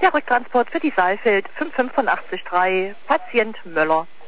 Der Rücktransport für die Saalfeld 58583, Patient Möller.